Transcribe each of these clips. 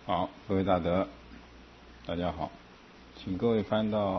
好，各位大德，大家好，请各位翻到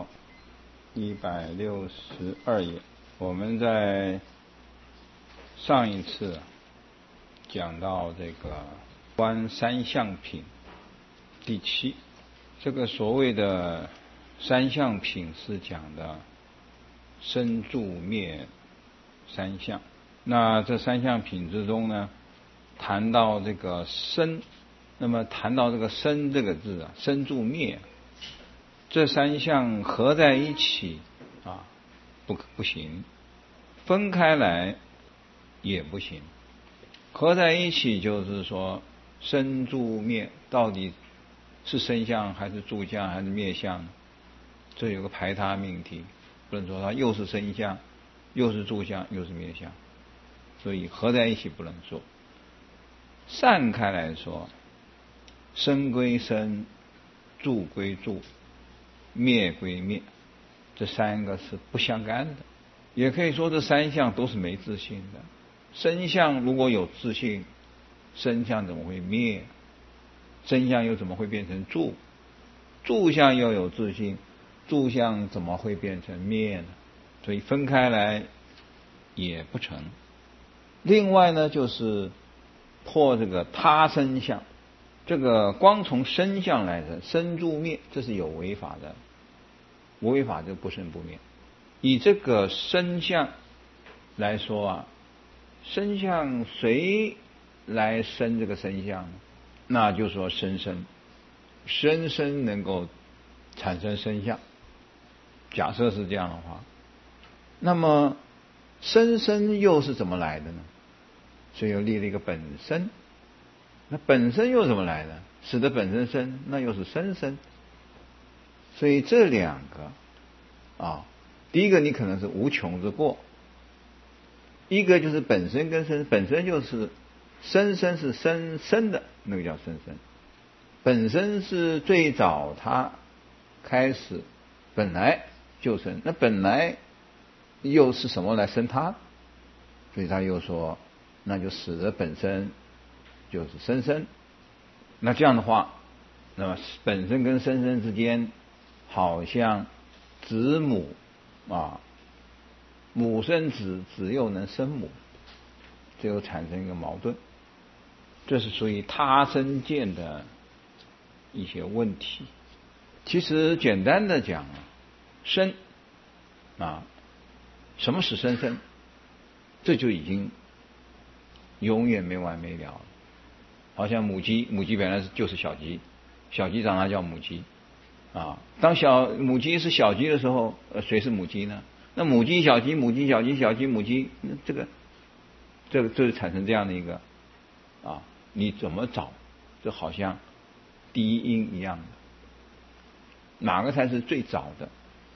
162页。我们在上一次讲到这个观三相品第7，这个所谓的三相品是讲的生住灭三相。那这三相品之中呢，谈到这个生，那么谈到这个生这个字啊，生住灭这三相合在一起啊，不行，分开来也不行。合在一起就是说生住灭到底是生相还是住相还是灭相，这有个排他命题，不能说它又是生相又是住相又是灭相，所以合在一起不能说。散开来说，生归生，住归住，灭归灭，这三个是不相干的。也可以说这三相都是没自性的。生相如果有自性，生相怎么会灭？生相又怎么会变成住？住相又有自性，住相怎么会变成灭呢？所以分开来也不成。另外呢，就是破这个他生相，这个光从生相来的生住灭，这是有违法的，违法就不生不灭。以这个生相来说啊，生相谁来生这个生相呢？那就说生生能够产生生相，假设是这样的话，那么生又是怎么来的呢？所以又立了一个本身，那本身又怎么来的？使得本身生，那又是生。所以这两个啊，第一个你可能是无穷之过，一个就是本身跟生，本身就是生是生的，那个叫生，本身是最早它开始本来就生，那本来又是什么来生它？所以他又说，那就使得本身就是生。那这样的话，那么本身跟生之间好像子母啊，母生子，子又能生母，这又产生一个矛盾，这是属于他生见的一些问题。其实简单的讲，生啊，什么是生？这就已经永远没完没了了。好像母鸡本来就是小鸡，小鸡长大叫母鸡啊。当母鸡是小鸡的时候，谁是母鸡呢？那母鸡小鸡，母鸡小鸡，小鸡母鸡，那这就产生这样的一个啊，你怎么找？就好像第一因一样的，哪个才是最早的？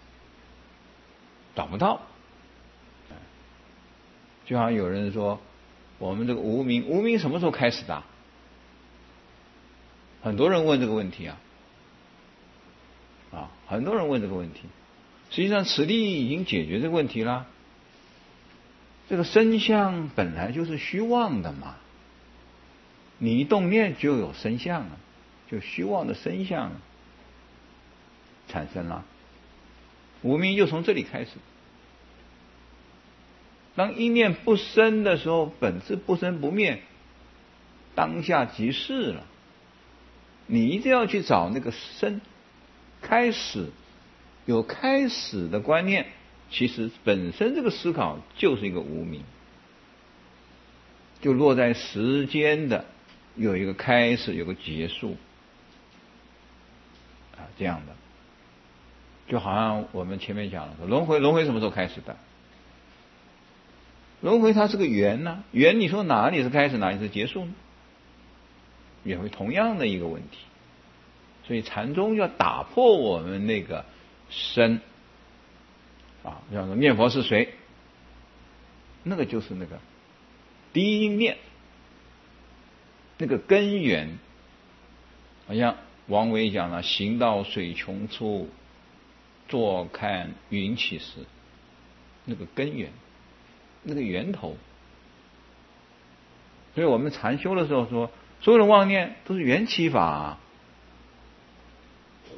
找不到。就好像有人说，我们这个无名什么时候开始的？很多人问这个问题很多人问这个问题。实际上此地已经解决这个问题了。这个生相本来就是虚妄的嘛，你一动念就有生相了，就虚妄的生相产生了。无明就从这里开始。当一念不生的时候，本质不生不灭，当下即是了。你一定要去找那个生，开始，有开始的观念，其实本身这个思考就是一个无明，就落在时间的有一个开始，有个结束这样的。就好像我们前面讲了，轮回什么时候开始的？轮回它是个缘呢，缘你说哪里是开始，哪里是结束呢？也会同样的一个问题。所以禅宗要打破我们那个生叫做念佛是谁，那个就是那个第一念，那个根源。好像王维讲了，行到水穷处，坐看云起时，那个根源，那个源头。所以我们禅修的时候说，所有的妄念都是缘起法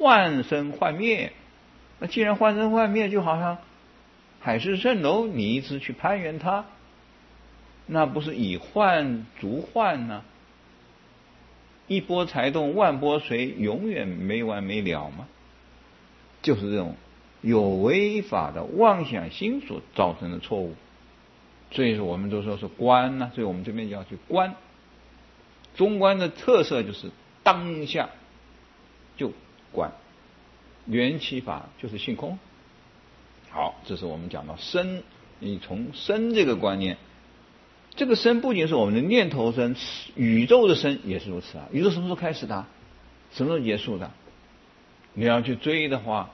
幻生幻灭。那既然幻生幻灭，就好像海市蜃楼，你一直去攀援它，那不是以幻逐幻呢？一波才动万波随，永远没完没了吗？就是这种有违法的妄想心所造成的错误。所以说我们都说是观呢，所以我们这边要去观。中观的特色就是当下就观，缘起法就是性空。好，这是我们讲到身，你从身这个观念，这个身不仅是我们的念头身，宇宙的身也是如此啊。宇宙什么时候开始的？什么时候结束的？你要去追的话，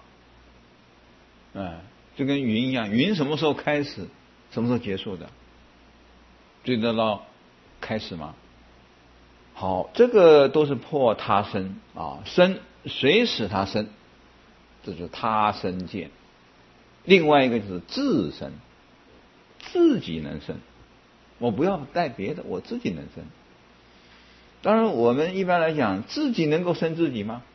就跟云一样，云什么时候开始，什么时候结束的？追得到开始吗？好，这个都是破他身啊，身谁使他生？这就是他身见。另外一个就是自身，自己能生，我不要带别的，我自己能生。当然，我们一般来讲，自己能够生自己吗？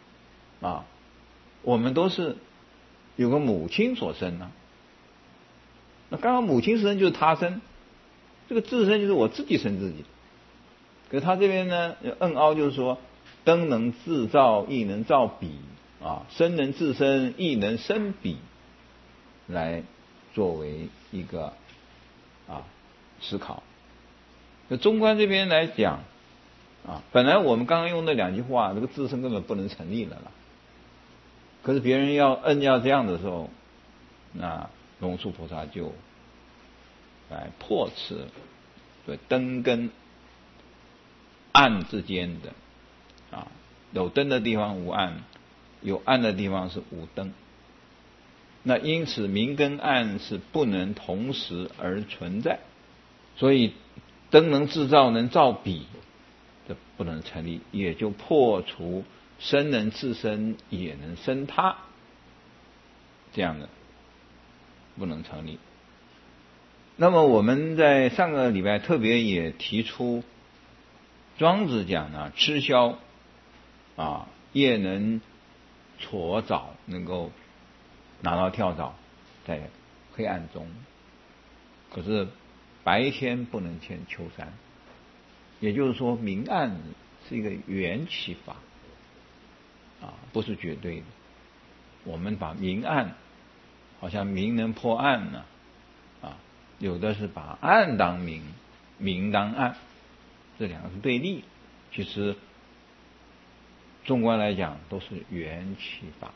我们都是有个母亲所生啊。那刚刚母亲生就是他生，这个自身就是我自己生自己。可他这边呢，恩凹就是说，灯能自照，亦能照彼身能自生，亦能生彼，来作为一个思考。那中观这边来讲本来我们刚刚用那两句话，这个自身根本不能成立了啦。可是别人要这样的时候，那龙树菩萨就来破斥，对灯跟暗之间的有灯的地方无暗，有暗的地方是无灯。那因此明跟暗是不能同时而存在，所以灯能自照，能照彼，这不能成立，也就破除身能自生，也能生他这样的不能成立。那么我们在上个礼拜特别也提出，庄子讲呢，吃宵夜能戳早，能够拿到跳蚤在黑暗中，可是白天不能见秋山。也就是说，明暗是一个缘起法不是绝对的。我们把明暗，好像明能破暗呢有的是把暗当明，明当暗，这两个是对立。其实纵观来讲都是缘起法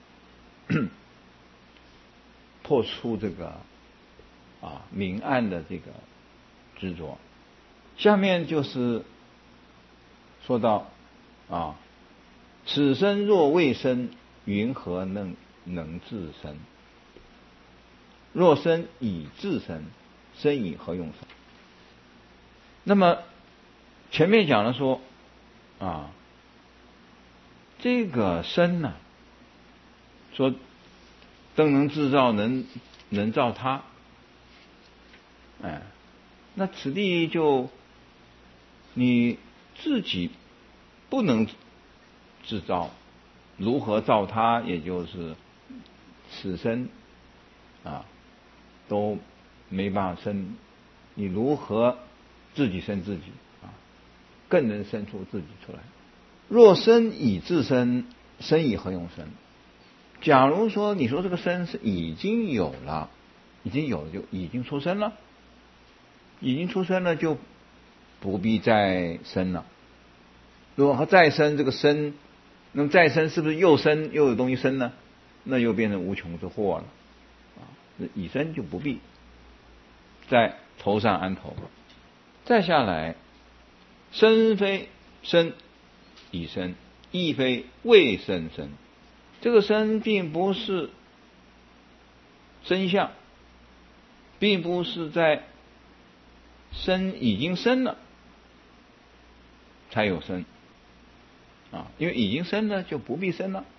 破除这个明暗的这个执着。下面就是说到此身若未生，云何能自生？若身已自生，身以何用生？那么前面讲了说这个身呢，说灯能自照，能照他，那此地就你自己不能自照，如何照他？也就是此身都没办法生，你如何自己生自己更能生出自己出来。若身已自生，身以何用生？假如说你说这个身是已经有了就已经出生了，已经出生了就不必再生了。如果再生这个生，那么再生是不是又生又有东西生呢？那又变成无穷之祸了已生就不必在头上安头。再下来，身非生已生，亦非未生生。这个生并不是真相，并不是在生已经生了才有生因为已经生了就不必生了，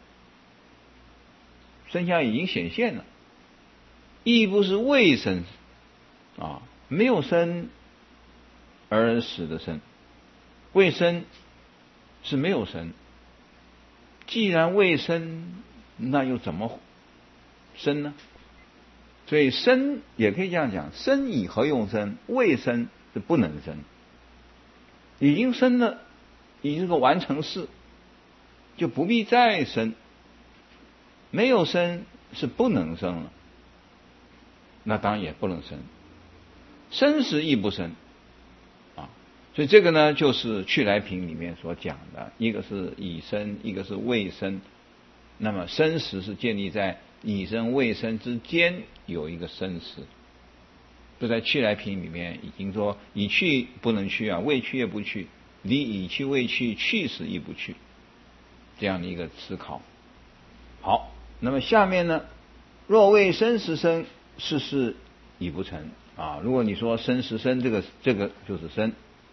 生相已经显现了。亦不是未生没有生而使的生，未生是没有生， 既然未生，那又怎么生呢？所以生也可以这样讲，生以何用生？未生是不能生，已经生了，已经是个完成式，就不必再生。没有生是不能生了，那当然也不能生，生时亦不生啊。所以这个呢，就是去来品里面所讲的，一个是已生，一个是未生。那么生时是建立在已生未生之间有一个生时，就在去来品里面已经说已去不能去啊，未去也不去，离已去未去，去时亦不去，这样的一个思考。好，那么下面呢，若未生时生，是事已不成啊。如果你说生时生，这个就是生，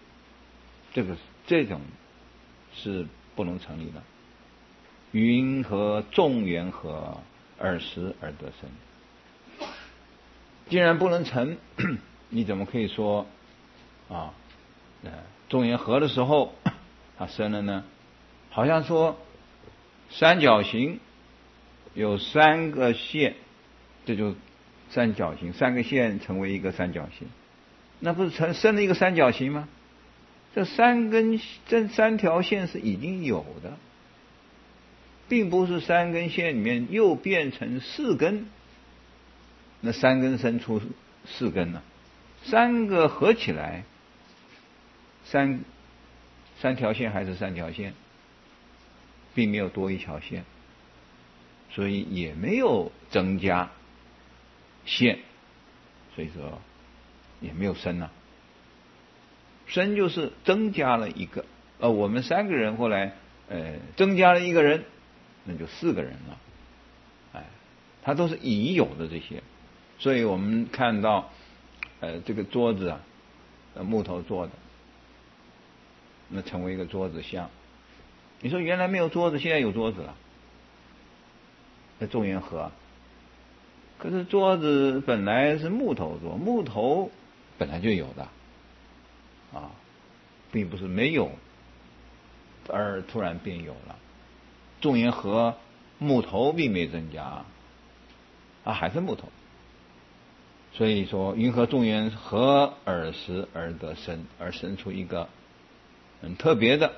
这种是不能成立的。云何众缘合，尔时而得生？既然不能成，你怎么可以说啊？众缘合的时候它生了呢？好像说三角形有三个线，这就三角形，三个线成为一个三角形，那不是生了一个三角形吗？这三条线是已经有的，并不是三根线里面又变成四根，那三根生出四根了，三个合起来，三条线还是三条线，并没有多一条线，所以也没有增加线，所以说也没有生啊。生就是增加了一个，我们三个人后来增加了一个人，那就四个人了。它都是已有的这些，所以我们看到这个桌子啊，木头做的，那成为一个桌子像。你说原来没有桌子，现在有桌子了，那众缘合。可是桌子本来是木头做，木头本来就有的啊，并不是没有而突然变有了。众缘合，木头并没增加啊，还是木头。所以说云何众缘合，尔时而得生，而生出一个很特别的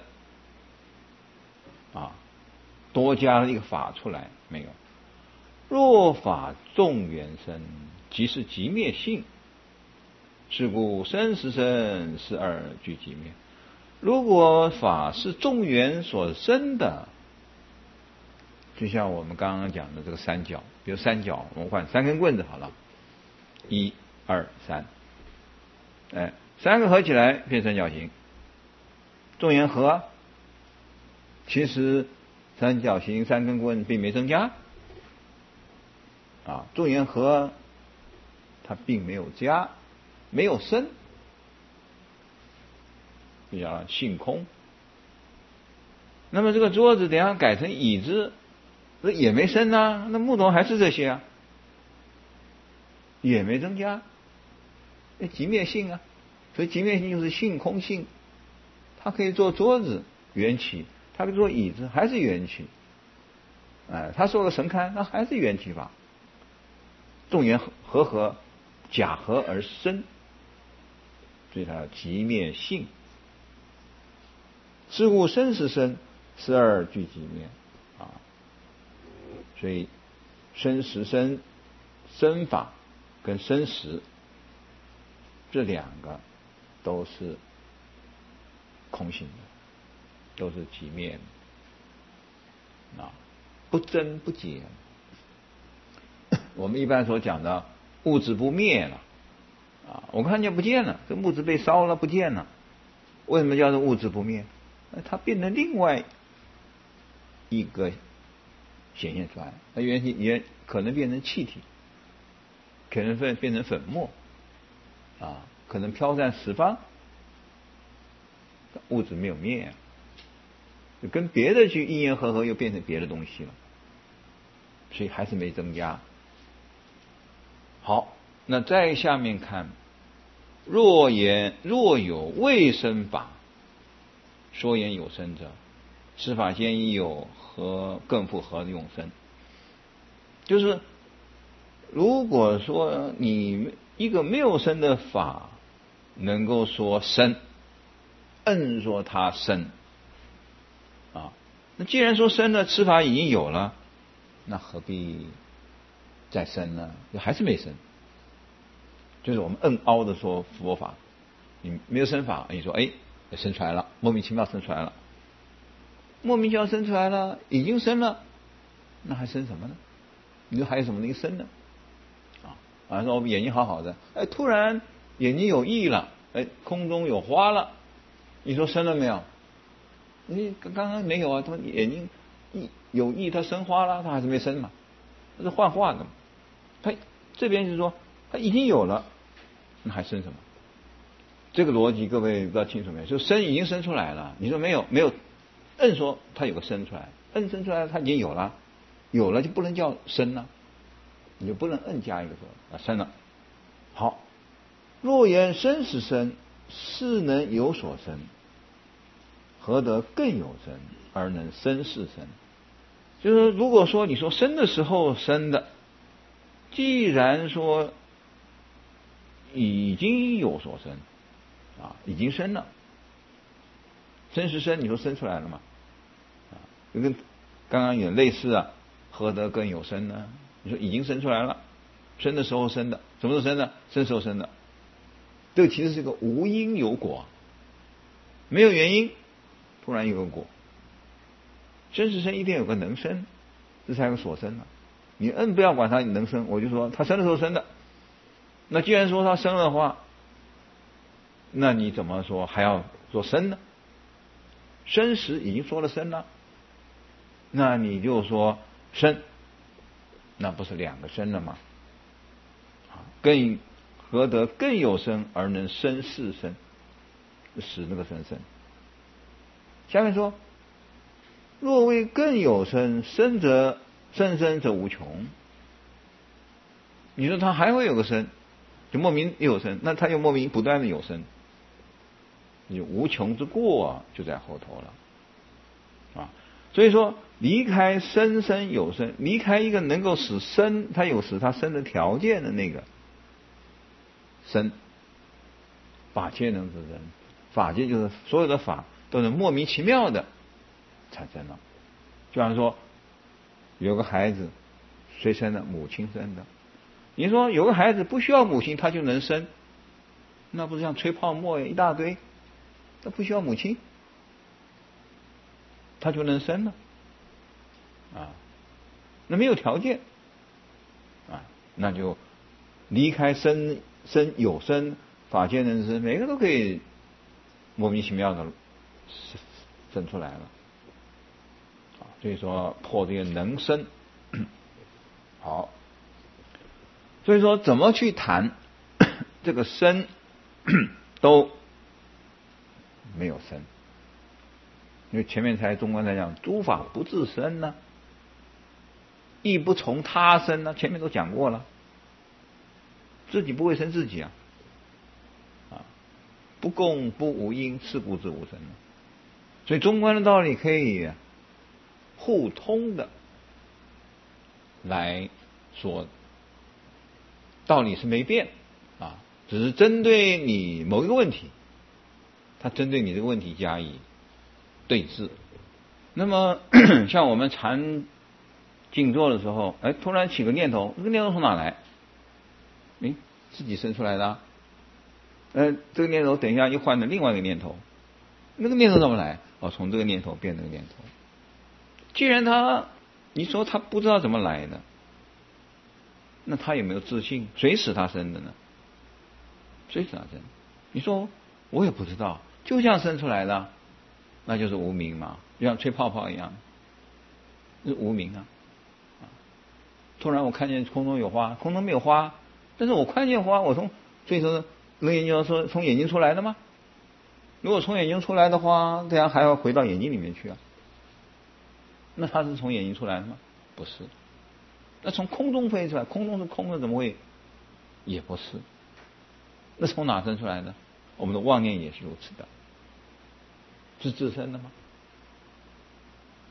啊，多加了一个法出来没有？若法众缘生，即是即灭性。是故生时生，是二俱即灭。如果法是众缘所生的，就像我们刚刚讲的这个三角，比如三角，我们换三根棍子好了，1、2、3，三个合起来变三角形。众缘合，其实三角形三根棍并没增加啊，众缘合它并没有加，没有生，比较性空。那么这个桌子等下改成椅子，那也没生啊，那木头还是这些啊，也没增加，那即灭性啊。所以即灭性就是性空性，它可以做桌子缘起，它可以做椅子还是缘起，它做个神龛那还是缘起法。众缘合，假合而生，所以它即灭性。是故生时生，是二俱即灭啊。所以生时生，生法跟生时这两个都是空性的，都是即灭的啊，不增不减。我们一般所讲的物质不灭了啊，我看见不见了，这物质被烧了不见了，为什么叫做物质不灭？它变成另外一个显现出来，它也可能变成气体，可能变成粉末啊，可能飘散四方，物质没有灭，就跟别的去因缘合又变成别的东西了，所以还是没增加。好，那再下面看，若有未生法，说言有生者，此法先已有更复合的永生。就是如果说你一个没有生的法能够说生，硬说它生啊，那既然说生了，此法已经有了，那何必再生呢？还是没生。就是我们硬凹的说佛法，你没有生法，你说生出来了，莫名其妙生出来了，莫名其妙生出来了，已经生了，那还生什么呢？你说还有什么能生呢？说我们眼睛好好的，突然眼睛有翼了，空中有花了，你说生了没有？你刚刚没有啊，他眼睛有翼，它生花了，它还是没生嘛，这是幻化的嘛。它这边是说它已经有了，那还生什么？这个逻辑各位不知道清楚没有？就生已经生出来了，你说没有，硬说它有个生出来，硬生出来它已经有了，有了就不能叫生了，你就不能硬加一个说生了。好，若言生是生，是能有所生，何得更有生而能生是生？就是如果说你说生的时候生的，既然说已经有所生已经生了，生是生，你说生出来了嘛？就跟刚刚有类似何得更有生呢？你说已经生出来了，生的时候生的，什么时候生的？生时候生的，这个其实是个无因有果，没有原因，突然有个果。生是生，一定有个能生，这才有个所生你不要管它能生，我就说它生的时候生的。那既然说它生的话，那你怎么说还要说生呢？生时已经说了生了，那你就说生，那不是两个生了吗？何得更有生而能生是生？使那个生。下面说，若为更有生，生则无穷。你说他还会有个生，就莫名有生，那他又莫名不断的有生，你无穷之过就在后头了所以说离开生有生，离开一个能够使生他有使他生的条件的那个生，法界能是人，法界就是所有的法都能莫名其妙的产生了。就像说有个孩子谁生的？母亲生的。你说有个孩子不需要母亲他就能生，那不是像吹泡沫一大堆，他不需要母亲他就能生了那没有条件那就离开生有生，法界能生，每个都可以莫名其妙的生出来了所以说破这个能生好，所以说怎么去谈这个生都没有生，因为前面中观才讲诸法不自生呢，亦不从他生呢，前面都讲过了，自己不会生自己不共不无因，是故自无生所以中观的道理可以互通的来说，道理是没变只是针对你某一个问题，它针对你这个问题加以对治。那么像我们禅静坐的时候突然起个念头，这个念头从哪来？自己生出来的这个念头等一下又换了另外一个念头，那个念头怎么来？从这个念头变这个念头。既然你说他不知道怎么来的，那他有没有自信？谁使他生的呢？谁使他生？你说我也不知道，就这样生出来的，那就是无明嘛，就像吹泡泡一样，是无明突然我看见空中有花，空中没有花，但是我看见花，所以说楞严经说从眼睛出来的吗？如果从眼睛出来的话，这样还要回到眼睛里面去那它是从眼睛出来的吗？不是。那从空中飞出来，空中是空的，怎么会？也不是。那从哪生出来的？我们的妄念也是如此的，是自身的吗？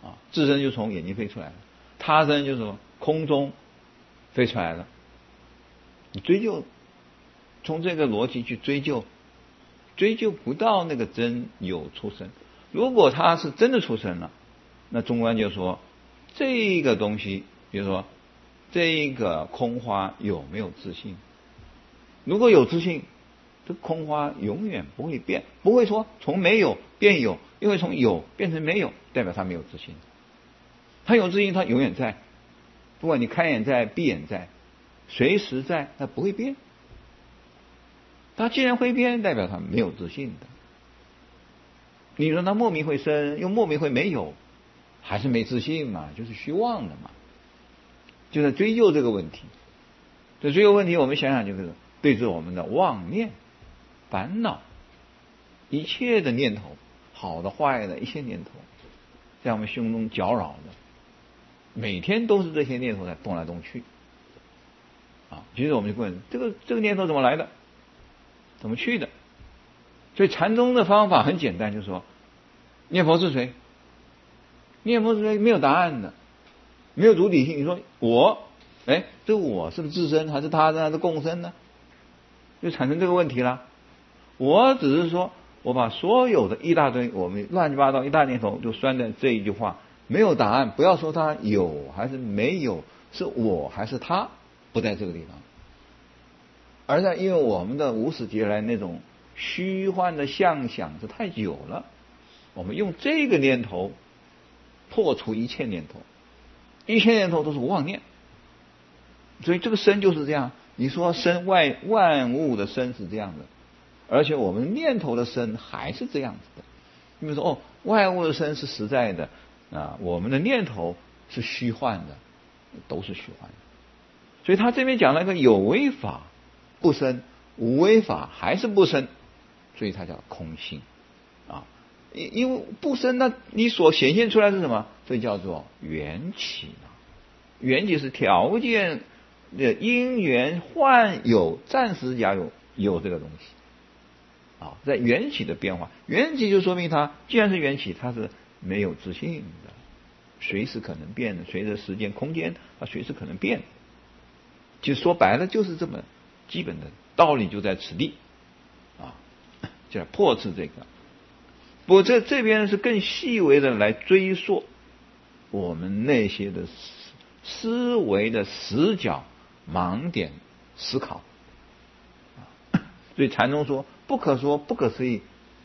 自身就从眼睛飞出来了，他身就是说空中飞出来了。你追究，从这个逻辑去追究不到那个真有出生。如果他是真的出生了，那中观就说这个东西，比如说这个空花有没有自性？如果有自性，这空花永远不会变，不会说从没有变有，因为从有变成没有，代表它没有自性。它有自性，它永远在，不管你开眼在闭眼在，随时在，它不会变。它既然会变，代表它没有自性的。你说它莫名会生，又莫名会没有，还是没自信嘛，就是虚妄的嘛，就在追究这个问题。这追究问题，我们想想就是对治我们的妄念、烦恼，一切的念头，好的、坏的，一切念头，在我们胸中搅扰的，每天都是这些念头在动来动去。其实我们就问这个念头怎么来的，怎么去的？所以禅宗的方法很简单，就是说念佛是谁？念佛是谁？没有答案的，没有主体性。你说我，这个我是不是自身，还是他身，还是共生呢？就产生这个问题了。我只是说我把所有的一大堆我们乱七八糟一大念头就拴在这一句话，没有答案。不要说他有还是没有，是我还是他，不在这个地方，而在因为我们的无始劫来那种虚幻的相想是太久了，我们用这个念头破除一切念头，一切念头都是妄念。所以这个身就是这样。你说身万物的身是这样的，而且我们念头的身还是这样子的。你比如说万物的身是实在的我们的念头是虚幻的，都是虚幻的。所以他这边讲了一个有为法不生，无为法还是不生，所以它叫空性因为不生，那你所显现出来是什么？所以叫做缘起缘起是条件的因缘幻有，暂时假有这个东西在缘起的变化，缘起就说明它既然是缘起，它是没有自性的，随时可能变的，随着时间空间它随时可能变。其实说白了就是这么基本的道理，就在此地就来破斥这个。不过这边是更细微的来追溯我们那些的思维的死角、盲点思考所以禅宗说不可说不可思议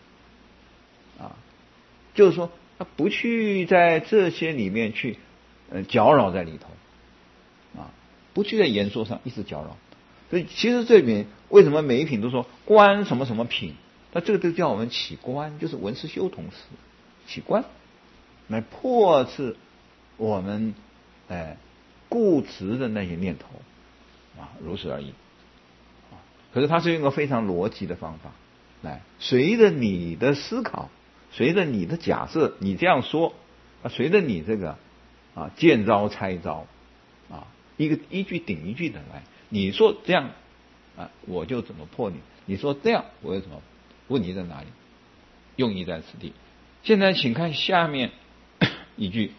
就是说他不去在这些里面去搅扰在里头不去在言说上一直搅扰。所以其实这里面为什么每一品都说观什么什么品，那这个就叫我们起观，就是闻思修同时起观，来破斥我们固执的那些念头如此而已可是它是用一个非常逻辑的方法来随着你的思考，随着你的假设，你这样说随着你这个见招拆招一句顶一句的来，你说这样我就怎么破你，你说这样我有什么问题在哪里，用意在此地。现在请看下面一句，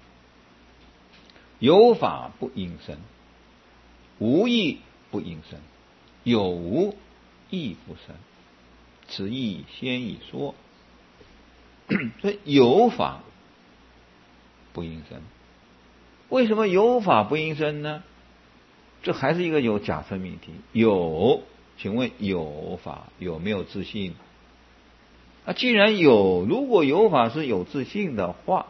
有法不应生，无义不应生，有无亦不生，此义先已说。所以有法不应生，为什么有法不应生呢？这还是一个有假设命题。有，请问有法有没有自性？既然有，如果有法是有自性的话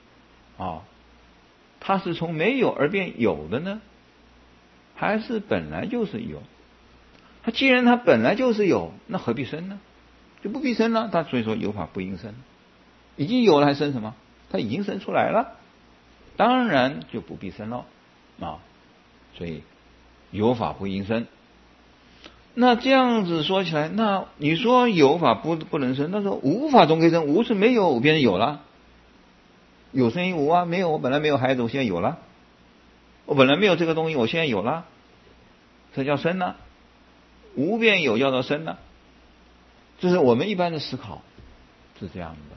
它是从没有而变有的呢，还是本来就是有？它既然它本来就是有，那何必生呢？就不必生了。它所以说有法不应生，已经有了还生什么？它已经生出来了，当然就不必生了所以有法不应生。那这样子说起来，那你说有法不能生，那说无法总可以生，无是没有变成有了，有生于无没有，我本来没有孩子，我现在有了，我本来没有这个东西，我现在有了，这叫生呢。无变有叫做生呢。这是我们一般的思考是这样的。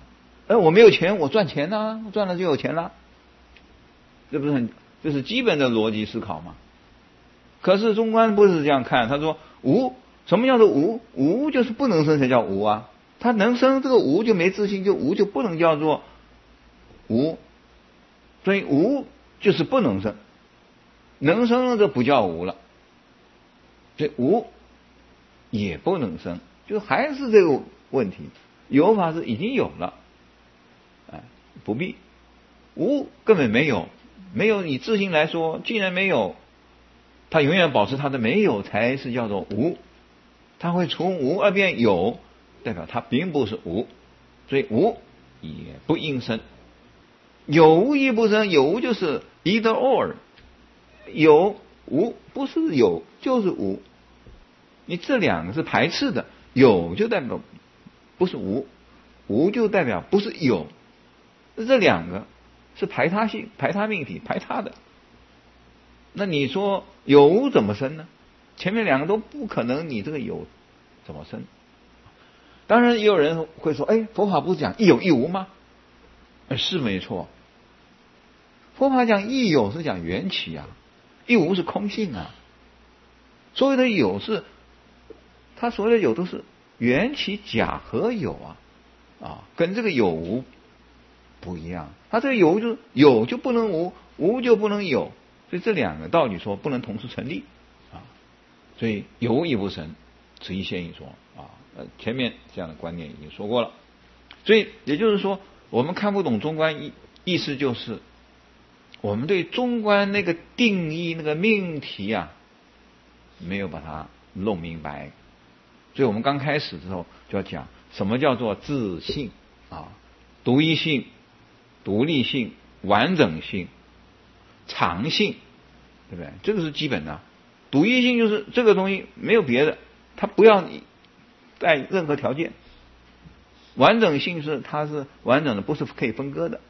我没有钱，我赚钱呐，我赚了就有钱了，这不是这是基本的逻辑思考嘛？可是中观不是这样看，他说无，什么叫做无？无就是不能生才叫无啊，他能生这个无就没自信，就无就不能叫做无，所以无就是不能生，能生了就不叫无了，所以无也不能生，就还是这个问题，有法是已经有了，不必，无根本没有，没有以自性来说，既然没有，它永远保持它的没有才是叫做无，它会从无而变有，代表它并不是无，所以无也不应生，有无亦不生，有无就是 either or， 有无不是有就是无，你这两个是排斥的，有就代表不是无，无就代表不是有，这两个是排他性、排他命题、排他的。那你说有无怎么生呢？前面两个都不可能，你这个有怎么生？当然也有人会说，佛法不是讲一有一无吗？是没错，佛法讲一有是讲缘起啊，一无是空性啊。所谓的有是，他所谓的有都是缘起假合有啊，跟这个有无不一样。他这个有就是有就不能无，无就不能有，所以这两个道理说不能同时成立啊。所以有亦不生，此一现一说啊。前面这样的观念已经说过了。所以也就是说，我们看不懂中观意思就是我们对中观那个定义那个命题啊，没有把它弄明白。所以我们刚开始的时候就要讲什么叫做自性啊，独一性、独立性、完整性、常性，对不对？这个是基本的。独一性就是这个东西没有别的，它不要你带任何条件。完整性是它是完整的，不是可以分割的。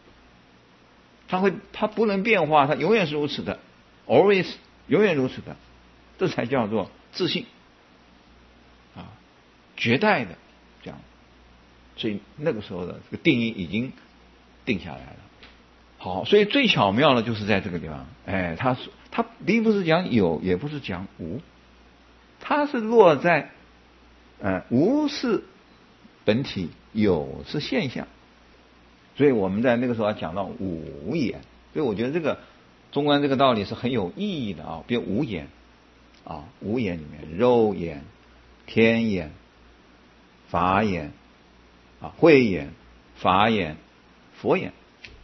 它不能变化，它永远是如此的 ，always 永远如此的，这才叫做自性啊，绝代的这样。所以那个时候的这个定义已经定下来了。好，所以最巧妙的就是在这个地方，它并不是讲有，也不是讲无，它是落在无是本体，有是现象。所以我们在那个时候要讲到五眼，所以我觉得这个中观这个道理是很有意义的啊。比如五眼啊，五眼里面肉眼、天眼、法眼啊、慧眼、法眼、佛眼。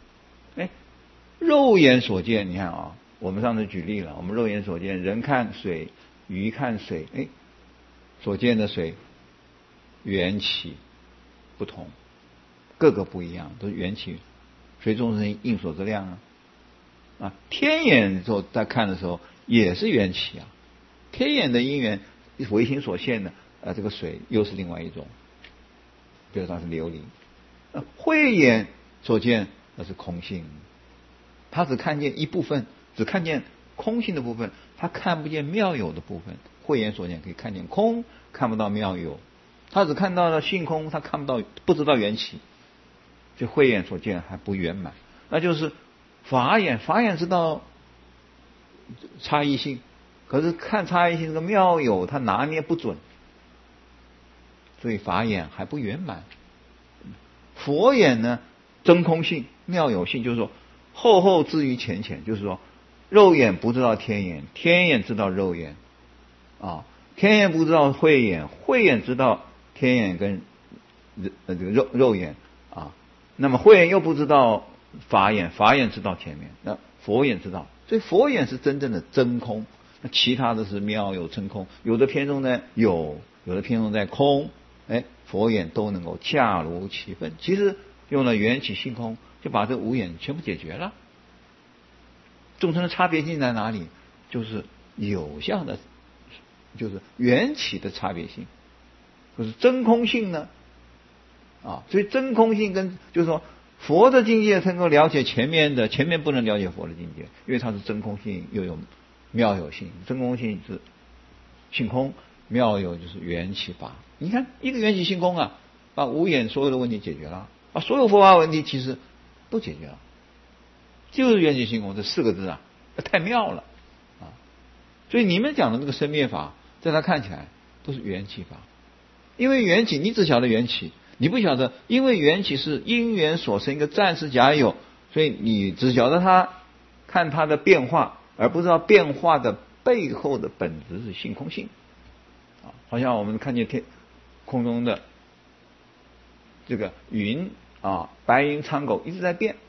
肉眼所见，你看啊，我们上次举例了，我们肉眼所见，人看水，鱼看水，所见的水缘起不同，各个不一样，都是缘起，水众生应所知量啊。天眼之后在看的时候也是缘起啊，天眼的因缘唯心所现的这个水又是另外一种，比如它是琉璃。慧眼所见那是空性，他只看见一部分，只看见空性的部分，他看不见妙有的部分。慧眼所见可以看见空，看不到妙有，他只看到了性空，他看不到，不知道缘起，就慧眼所见还不圆满。那就是法眼，法眼知道差异性，可是看差异性这个妙有他拿捏不准，所以法眼还不圆满。佛眼呢，真空性、妙有性，就是说后后至于浅浅，就是说肉眼不知道天眼，天眼知道肉眼啊，天眼不知道慧眼，慧眼知道天眼跟这个肉眼啊，那么慧眼又不知道法眼，法眼知道前面，那佛眼知道，所以佛眼是真正的真空，那其他的是妙有真空，有的偏重在有，有的偏重在空，佛眼都能够恰如其分。其实用了缘起性空，就把这五眼全部解决了。众生的差别性在哪里？就是有相的，就是缘起的差别性。可是真空性呢？所以真空性跟就是说佛的境界能够了解前面的，前面不能了解佛的境界，因为它是真空性又有妙有性。真空性是性空，妙有就是缘起法。你看一个缘起性空把五眼所有的问题解决了。 啊，所有佛法问题其实都解决了，就是缘起性空这4个字啊，太妙了啊！所以你们讲的那个生灭法，在他看起来都是缘起法，因为缘起，你只晓得缘起，你不晓得，因为缘起是因缘所生一个暂时假有，所以你只晓得它，看它的变化，而不知道变化的背后的本质是性空性啊，好像我们看见空中的这个云啊，白云苍狗一直在变，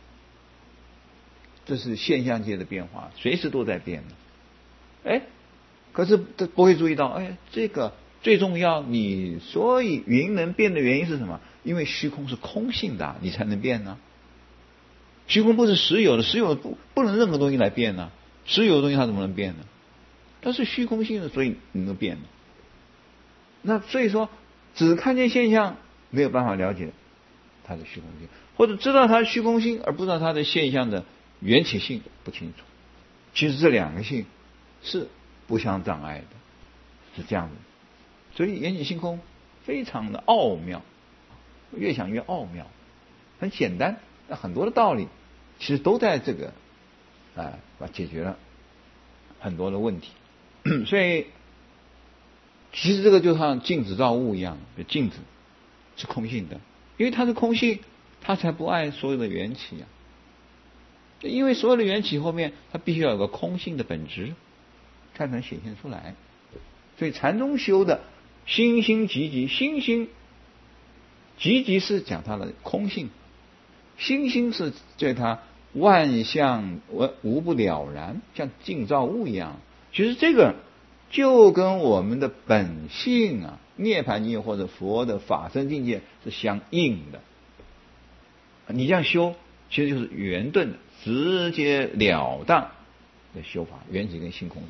这是现象界的变化，随时都在变的。哎，可是不会注意到，哎，这个最重要，你所以云能变的原因是什么？因为虚空是空性的，你才能变呢。虚空不是实有的，实有不能任何东西来变呢，实有的东西它怎么能变呢？它是虚空性的，所以能够变的。那所以说，只看见现象，没有办法了解它的虚空性，或者知道它的虚空性，而不知道它的现象的缘起性不清楚。其实这2个性是不相障碍的，是这样的。所以缘起性空非常的奥妙，越想越奥妙，很简单，那很多的道理其实都在这个解决了很多的问题。所以其实这个就像镜子照物一样，镜子是空性的，因为它是空性，它才不爱所有的缘起啊。因为所有的缘起后面，它必须要有个空性的本质，才能显现出来。所以禅宗修的心心寂寂，心心寂寂是讲它的空性，心心是对它万象无不了然，像镜照物一样。其实这个就跟我们的本性啊，涅槃境界或者佛的法身境界是相应的。你这样修，其实就是圆顿的、直截了当的修法，缘起跟性空的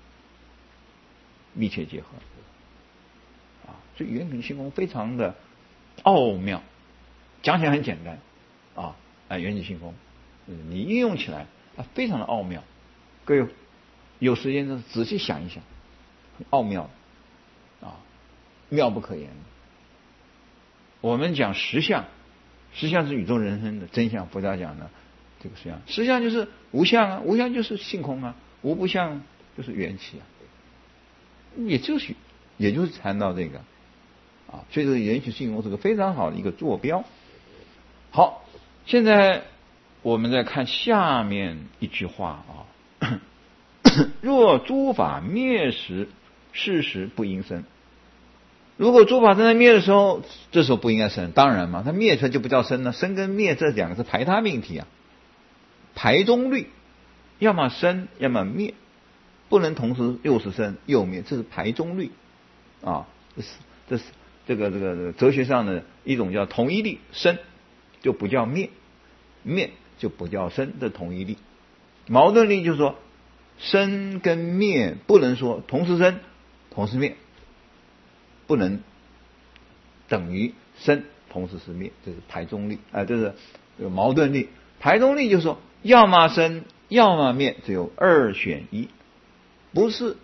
密切结合啊，所以缘起跟性空非常的奥妙，讲起来很简单啊，缘起性空，你应用起来非常的奥妙。各位有时间就仔细想一想，很奥妙啊，妙不可言。我们讲实相，实相是宇宙人生的真相，佛家讲的这个实相，实相就是无相啊，无相就是性空啊，无不相就是缘起啊，也就是谈到这个啊，所以这个缘起性空是个非常好的一个坐标。好，现在我们再看下面一句话啊，若诸法灭时，是时不应生。如果诸法正在灭的时候，这时候不应该生，当然嘛，它灭出来就不叫生了。生跟灭这2个是排他命题啊，排中律，要么生，要么灭，不能同时又是生又灭，这是排中律啊。这是这个哲学上的一种叫同一律，生就不叫灭，灭就不叫生，这同一律。矛盾律就是说，生跟灭不能说同时生同时灭，不能等于生同时是灭，这是排中律这是这个矛盾律。排中律就是说，要么生要么灭，只有2选1，不是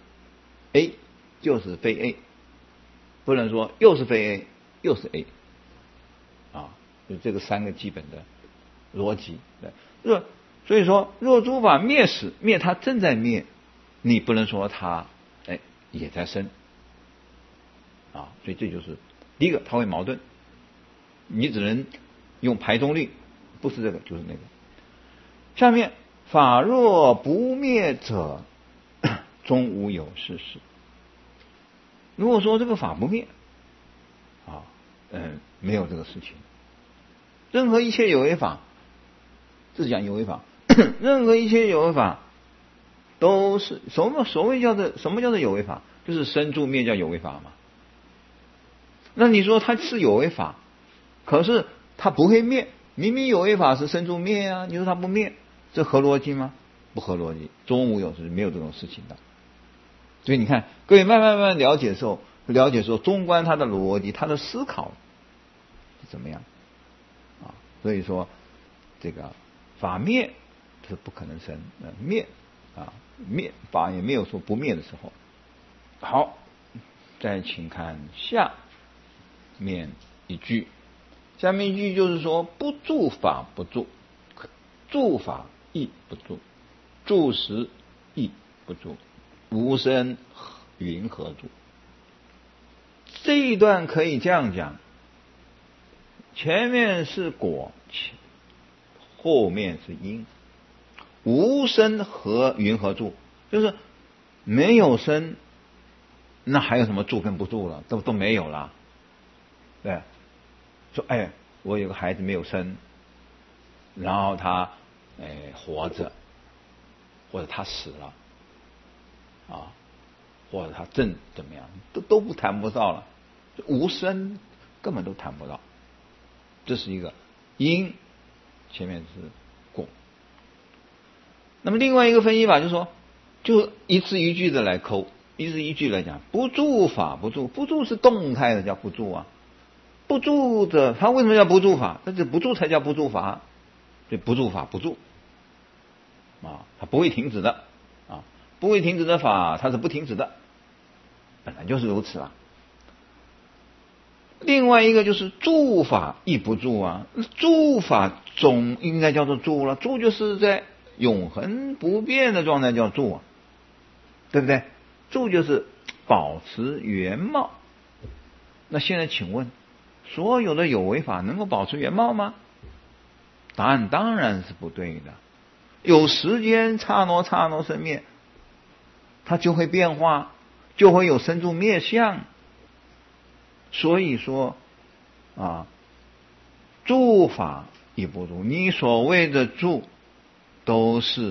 A 就是非 A， 不能说又是非 A 又是 A 啊，就这个3个基本的逻辑。所以说，若诸法灭时，灭它正在灭，你不能说它也在生啊，所以这就是第一个，它会矛盾，你只能用排中律，不是这个就是那个。下面法若不灭者，终无有是事。如果说这个法不灭啊，没有这个事情。任何一切有为法，这是讲有为法，任何一切有为法都是什么叫做有为法？就是生住灭叫有为法嘛。那你说它是有为法，可是它不会灭，明明有为法是生住灭啊，你说它不灭，这合逻辑吗？不合逻辑，终无有是没有这种事情的。所以你看，各位慢慢了解的时候，中观它的逻辑，它的思考是怎么样啊？所以说这个法灭是不可能生，灭法也没有说不灭的时候。好，再请看下面一句， 下面一句就是说，不住法不住，住法亦不住，住时亦不住，无生云何住？这一段可以这样讲，前面是果，后面是因。无生云何住？就是没有生，那还有什么住跟不住了？都没有了。对，说哎，我有个孩子没有生，然后他活着，或者他死了啊，或者他正怎么样，都不谈不到了。无生根本都谈不到，这是一个因，前面是果。那么另外一个分析法就是说，就一字一句的来抠，一字一句来讲，不住法不住，不住是动态的叫不住啊，不住的它为什么叫不住法？但是不住才叫不住法，所以不住法不住啊，它不会停止的啊，不会停止的法它是不停止的，本来就是如此啊。另外一个就是住法亦不住啊，住法总应该叫做住了，住就是在永恒不变的状态叫住啊，对不对？住就是保持原貌。那现在请问，所有的有为法能够保持原貌吗？答案当然是不对的。有时间刹那生灭，它就会变化，就会有生住灭相。所以说啊，住法亦不住，你所谓的住都是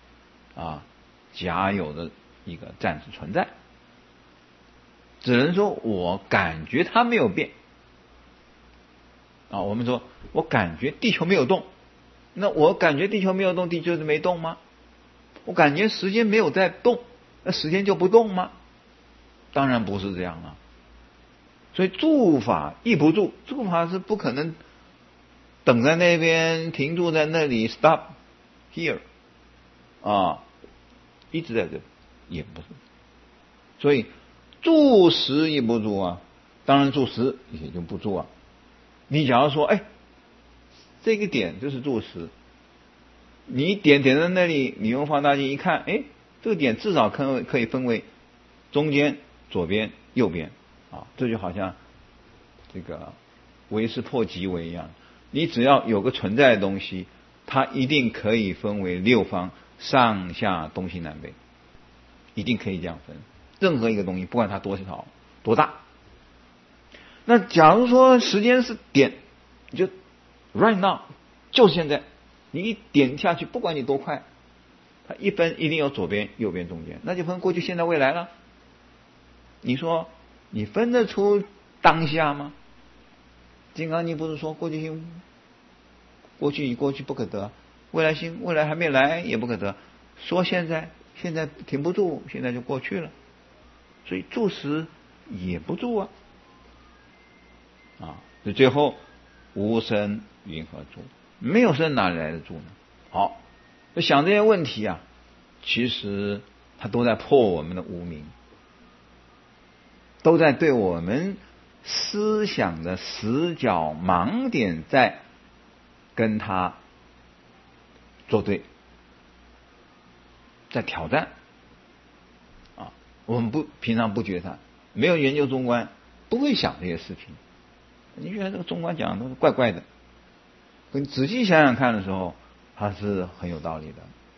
假有的一个暂时存在，只能说我感觉它没有变啊。我们说我感觉地球没有动，那我感觉地球没有动，地球就没动吗？我感觉时间没有在动，那时间就不动吗？当然不是这样啊。所以住法亦不住，住法是不可能等在那边停住在那里 stop here 啊，一直在这也不是。所以住时亦不住啊，当然住时也就不住啊。你假如说这个点就是住时，你点在那里，你用放大镜一看，这个点至少可以分为中间、左边、右边啊，这就好像这个维是破即维一样，你只要有个存在的东西，它一定可以分为六方，上下东西南北，一定可以这样分。任何一个东西，不管它多小多大，那假如说时间是点，你就 right now 就是现在，你一点下去，不管你多快，它一分一定有左边、右边、中间，那就分过去、现在、未来了。你说你分得出当下吗？金刚经不是说过去心与过去不可得，未来心未来还没来也不可得，说现在停不住，现在就过去了，所以住时也不住啊。所以最后无生云何住？没有生哪里来的住呢？好，想这些问题啊，其实它都在破我们的无明，都在对我们思想的死角盲点在跟他作对，在挑战啊！我们平常不觉察，没有研究中观，不会想这些事情。你觉得这个中观讲的都是怪怪的，可你仔细想想看的时候，它是很有道理的。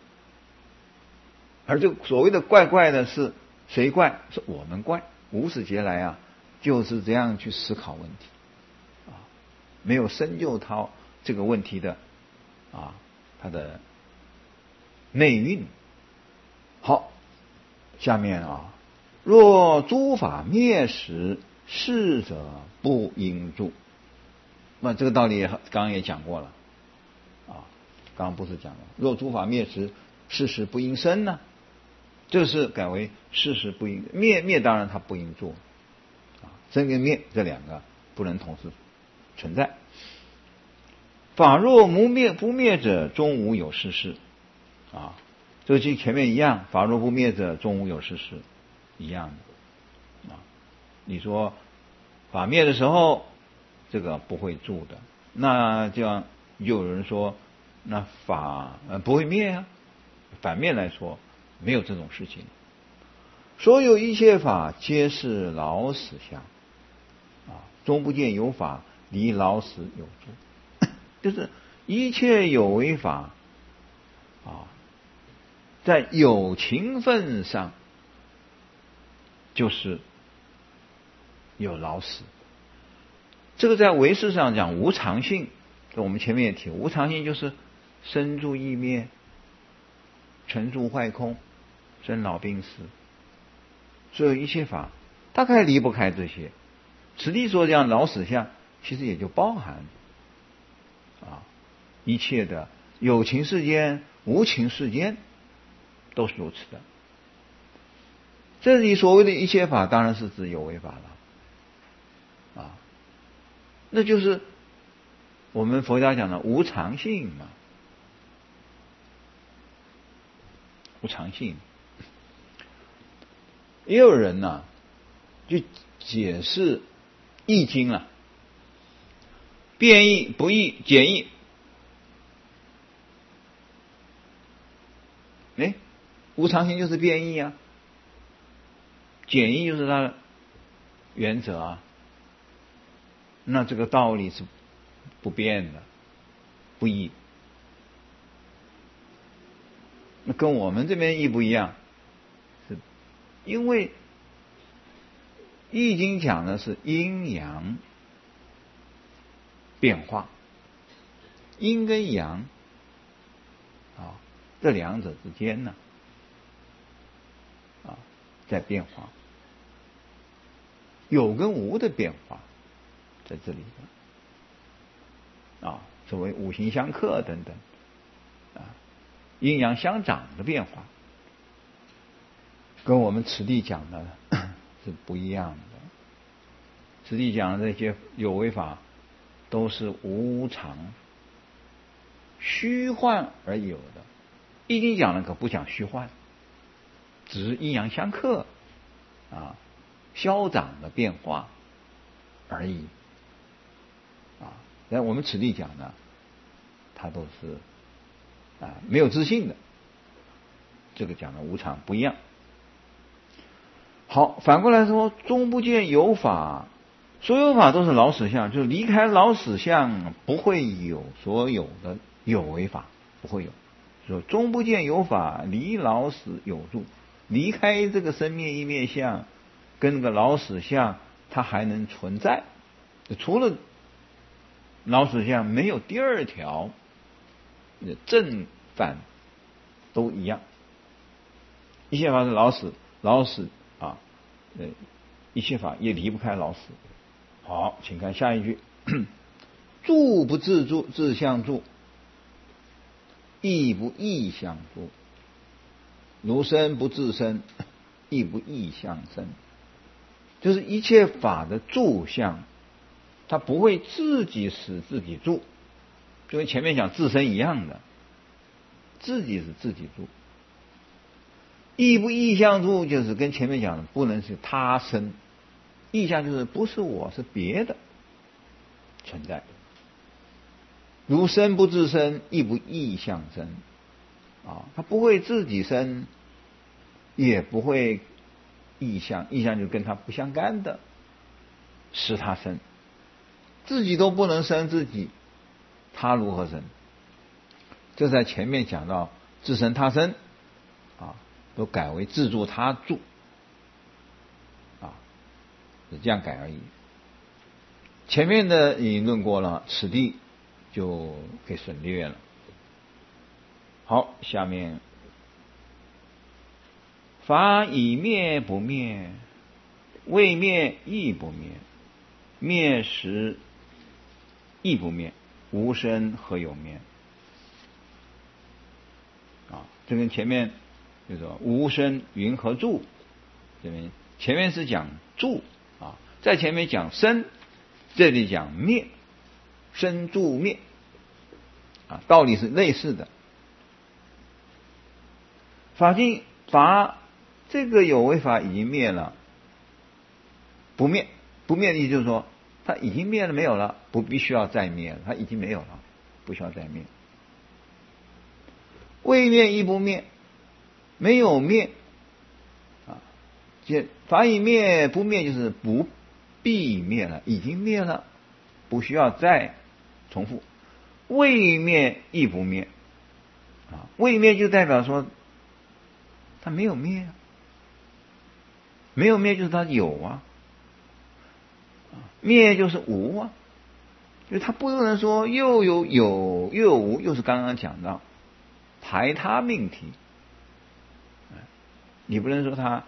而这个所谓的怪怪的是谁怪？是我们怪。无始劫来啊，就是这样去思考问题没有深究它这个问题的它的内蕴。好，下面若诸法灭时，逝者不应住。那这个道理刚刚也讲过了刚刚不是讲了，若诸法灭时，逝时不应生呢？这是改为事实不应灭，当然它不应住生跟灭这两个不能同时存在。法若不灭者，终无有事事这个跟前面一样，法若不灭者，终无有事事一样的你说法灭的时候，这个不会住的那这样就有人说，那法不会灭啊。反面来说，没有这种事情。所有一切法皆是老死相啊，终不见有法离老死有住。就是一切有为法啊，在有情分上就是有老死。这个在唯识上讲无常性，我们前面也提，无常性就是生住异灭，成住坏空，生老病死，所有一切法大概离不开这些。此地说这样老死相，其实也就包含一切的有情世间、无情世间都是如此的。这里所谓的一切法，当然是指有为法了那就是我们佛家讲的无常性嘛。无常性，也有人就解释易经了，变易、不易、简易。无常性就是变易啊，简易就是它的原则啊。那这个道理是不变的，不易。那跟我们这边一不一样？是因为易经讲的是阴阳变化，阴跟阳这两者之间呢在变化，有跟无的变化在这里所谓五行相克等等阴阳相长的变化，跟我们此地讲的是不一样的。此地讲的这些有为法都是无常虚幻而有的，易经讲的可不讲虚幻，只是阴阳相克消长的变化而已但我们此地讲呢，它都是没有自信的，这个讲的无常不一样。好，反过来说，终不见有法，所有法都是老死相，就是离开老死相不会有所有的有为法，不会有。说终不见有法离老死有住，离开这个生灭异灭相跟那个老死相，它还能存在。除了老死相，没有第二条。正反都一样，一切法是老死，老死一切法也离不开老死。好，请看下一句：住不自住，自相住；亦不异相住。如生不自生，亦不异相生。就是一切法的住相，它不会自己使自己住。就跟前面讲自身一样的，自己是自己住。异不异相住，就是跟前面讲的不能是他生，异相就是不是我，是别的存在。如生不自生，亦不异相生它不会自己生，也不会异相，异相就跟他不相干的使他生，自己都不能生自己，他如何生？这在前面讲到自生他生都改为自住他住是这样改而已。前面的已经论过了，此地就可以省略了。好，下面法以灭不灭，未灭亦不灭，灭时亦不灭，无生何有灭？这跟前面就是说无生云何住？这边前面是讲住在前面讲生，这里讲灭，生住灭道理是类似的。法这个有为法已经灭了，不灭的意思就是说它已经灭了，没有了，不必须要再灭了，它已经没有了，不需要再灭。未灭亦不灭，没有灭啊，法已灭不灭就是不必灭了，已经灭了，不需要再重复。未灭亦不灭啊，未灭就代表说它没有灭啊，没有灭就是它有啊，灭就是无啊，就它不能说又有又有无，又是刚刚讲到排他命题，你不能说它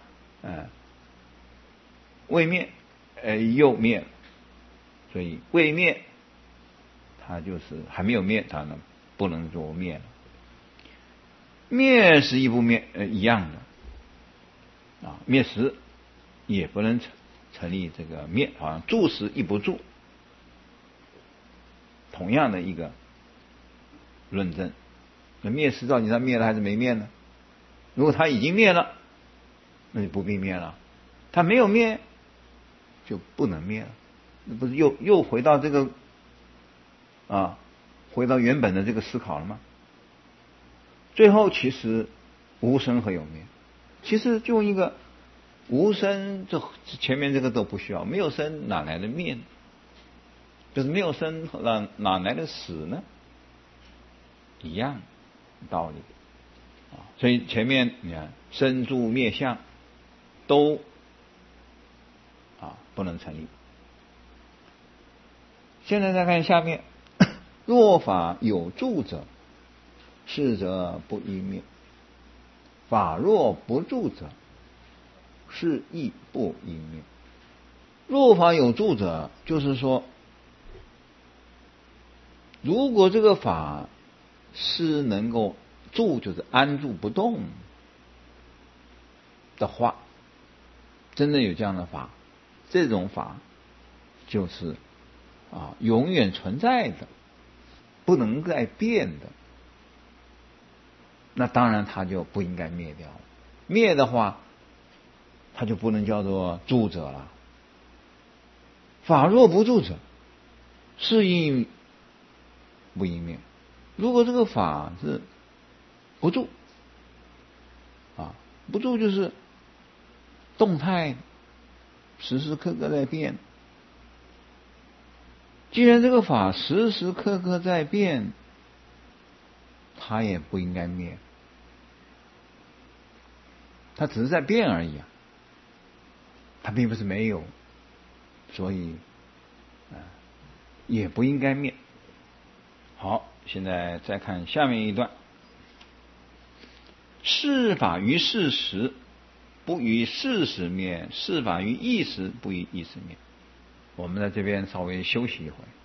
未灭又灭了，所以未灭它就是还没有灭，它呢不能说灭了。灭时亦不灭，一样的啊，灭时也不能成立这个灭，好像住时亦不住，同样的一个论证。那灭时到底它灭了还是没灭呢？如果它已经灭了，那就不必灭了；它没有灭，就不能灭了。那不是又回到这个回到原本的这个思考了吗？最后其实无生何有灭？其实就一个无生，这前面这个都不需要，没有生哪来的灭呢？就是没有生哪来的死呢？一样道理啊。所以前面你看生住灭相都不能成立。现在再看下面，若法有住者，是则不依灭；法若不住者，是亦不依灭。若法有住者，就是说，如果这个法是能够住，就是安住不动的话，真的有这样的法，这种法就是永远存在的，不能再变的，那当然它就不应该灭掉了。灭的话，它就不能叫做住者了。法若不住者，是亦不依灭。如果这个法是不住不住就是动态，时时刻刻在变。既然这个法时时刻刻在变，它也不应该灭，它只是在变而已它并不是没有，所以也不应该灭。好，现在再看下面一段：是法于事实，不于事实灭；是法于意识，不于意识灭。我们在这边稍微休息一会儿。